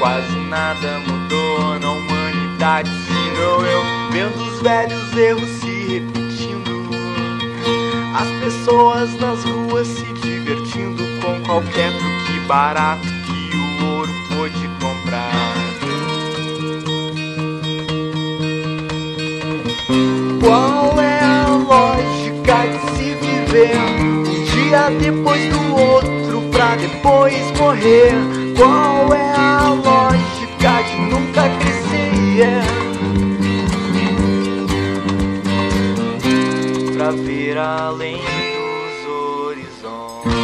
quase nada mudou na humanidade, senão eu vendo os velhos erros se repetindo, as pessoas nas ruas se divertindo com qualquer truque barato que o ouro pôde comprar. Qual é a lógica de se viver um dia depois do outro pra depois morrer? Qual é a lógica de nunca crescer pra ver além dos horizontes?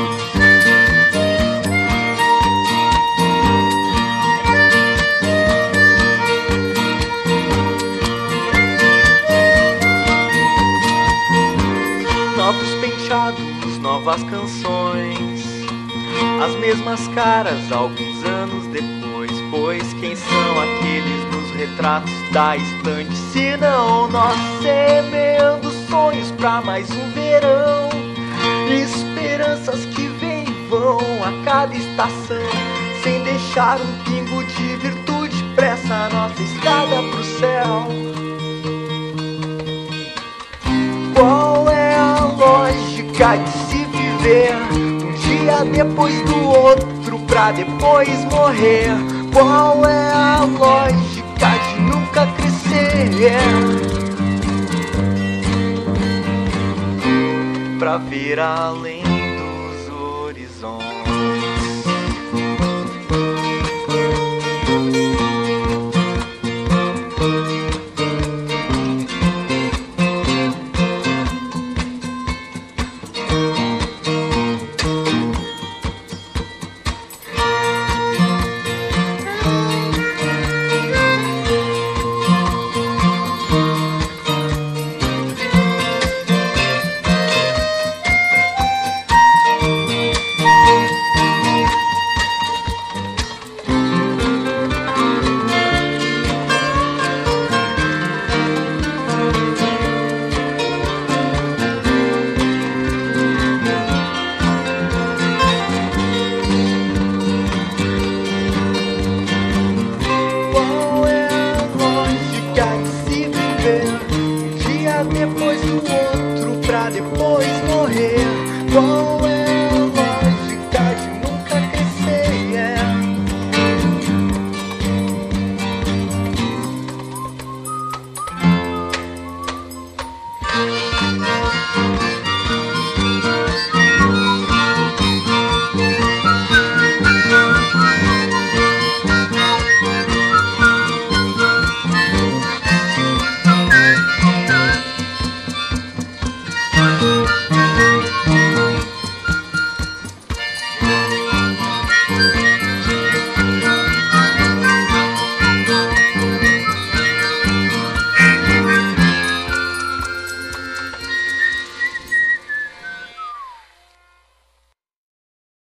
Novos penteados, novas canções, as mesmas caras alguns anos depois. Pois quem são aqueles nos retratos da estante, se não nós semeando sonhos pra mais um verão, esperanças que vêm e vão a cada estação, sem deixar um pingo de virtude pra essa nossa estrada pro céu. Qual é a lógica de se viver um dia depois do outro pra depois morrer? Qual é a lógica de nunca crescer pra ver além